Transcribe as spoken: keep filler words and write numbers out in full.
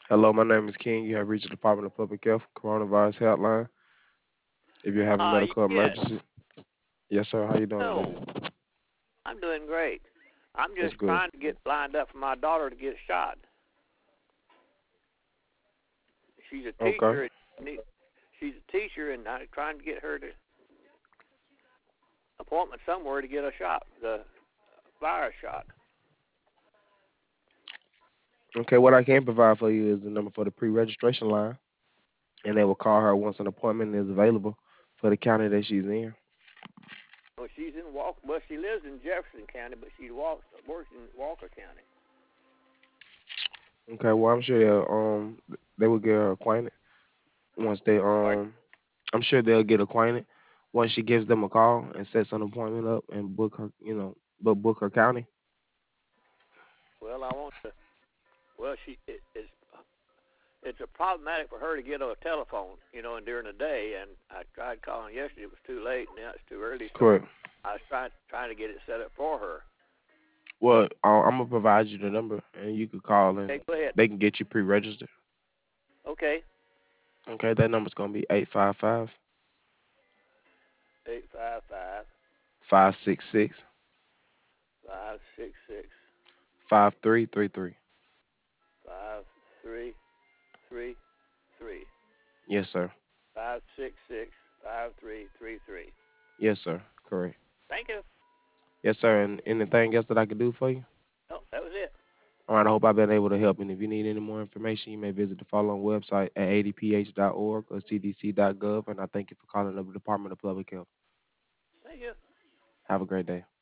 Hello, my name is King. You have reached the Department of Public Health Coronavirus Helpline. If you have a Uh, medical yes. emergency, yes, sir. How you doing today? No, I'm doing great. I'm That's just good. trying to get lined up for my daughter to get shot. She's a Okay. teacher. and need- She's a teacher, and I'm trying to get her to appointment somewhere to get a shot, the virus shot. Okay. What I can provide for you is the number for the pre-registration line, and they will call her once an appointment is available for the county that she's in. Well, she's in Walk. Well, she lives in Jefferson County, but she walks works in Walker County. Okay. Well, I'm sure they'll um they will get her acquainted once they Pardon? um I'm sure they'll get acquainted once she gives them a call and sets an appointment up and book her, you know, book book her county. Well, I want to. Well, she it, it's it's a problematic for her to get on a telephone, you know, and during the day. And I tried calling yesterday; it was too late, and now it's too early. So Correct. I was trying trying to get it set up for her. Well, uh, I'm gonna provide you the number, and you could call and Okay, go ahead. they can get you pre-registered. Okay, Okay, that number's gonna be eight five five eight five five five six six five six six five three three three. five three three three Yes, sir. five six six five three three three. Yes, sir. Correct. Thank you. Yes, sir. And anything else that I could do for you? Oh, that was it. All right, I hope I've been able to help. And if you need any more information, you may visit the following website at a d p h dot org or c d c dot gov. And I thank you for calling the Department of Public Health. Thank you. Have a great day.